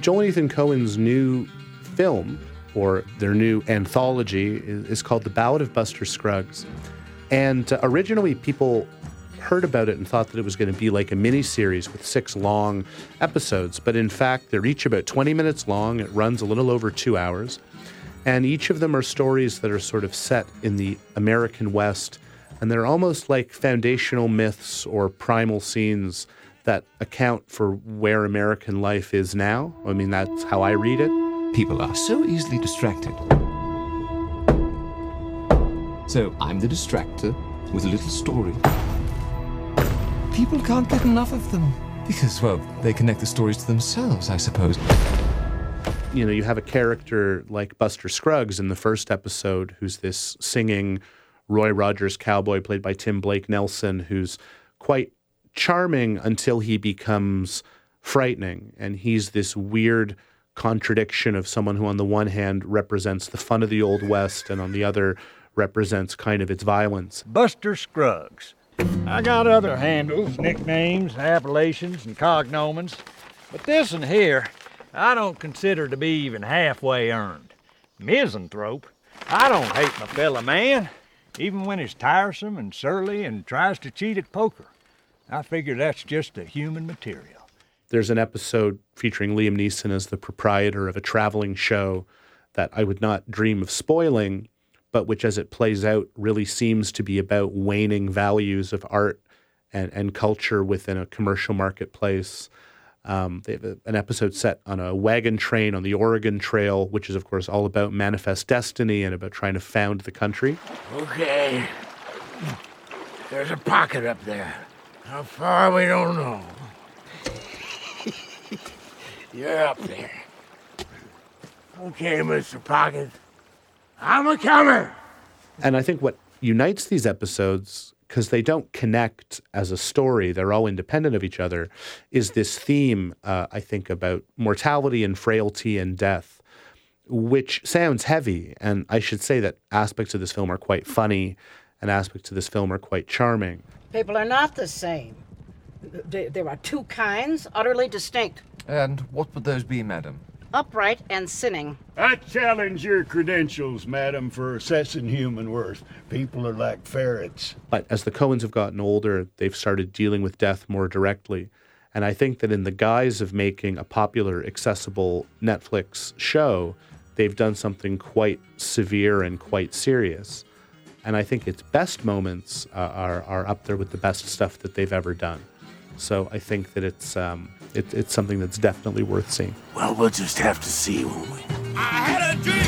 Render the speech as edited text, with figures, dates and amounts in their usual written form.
Joel and Ethan Coen's new film, or their new anthology, is called The Ballad of Buster Scruggs. And originally people heard about it and thought that it was going to be like a mini-series with 6 long episodes. But in fact, they're each about 20 minutes long. It runs a little over 2 hours. And each of them are stories that are sort of set in the American West. And they're almost like foundational myths or primal scenes that account for where American life is now. I mean, that's how I read it. People are so easily distracted. So I'm the distractor with a little story. People can't get enough of them because, well, they connect the stories to themselves, I suppose. You know, you have a character like Buster Scruggs in the first episode who's this singing Roy Rogers cowboy played by Tim Blake Nelson, who's quite charming until he becomes frightening. And he's this weird contradiction of someone who on the one hand represents the fun of the Old West and on the other represents kind of its violence. Buster Scruggs. I got other handles, nicknames, appellations, and cognomens, but this one here I don't consider to be even halfway earned. Misanthrope? I don't hate my fellow man, even when he's tiresome and surly and tries to cheat at poker. I figure that's just the human material. There's an episode featuring Liam Neeson as the proprietor of a traveling show that I would not dream of spoiling, but which as it plays out really seems to be about waning values of art and culture within a commercial marketplace. They have an episode set on a wagon train on the Oregon Trail, which is, of course, all about manifest destiny and about trying to found the country. Okay. There's a pocket up there. How far, we don't know. You're up there. Okay, Mr. Pocket. I'm a comer. And I think what unites these episodes, because they don't connect as a story, they're all independent of each other, is this theme, I think, about mortality and frailty and death, which sounds heavy. And I should say that aspects of this film are quite funny and aspects of this film are quite charming. People are not the same. There are 2 kinds, utterly distinct. And what would those be, madam? Upright and sinning. I challenge your credentials, madam, for assessing human worth. People are like ferrets. But as the Coens have gotten older, they've started dealing with death more directly. And I think that in the guise of making a popular, accessible Netflix show, they've done something quite severe and quite serious. And I think its best moments are up there with the best stuff that they've ever done. So I think that it's something that's definitely worth seeing. Well, we'll just have to see, won't we? I had a dream.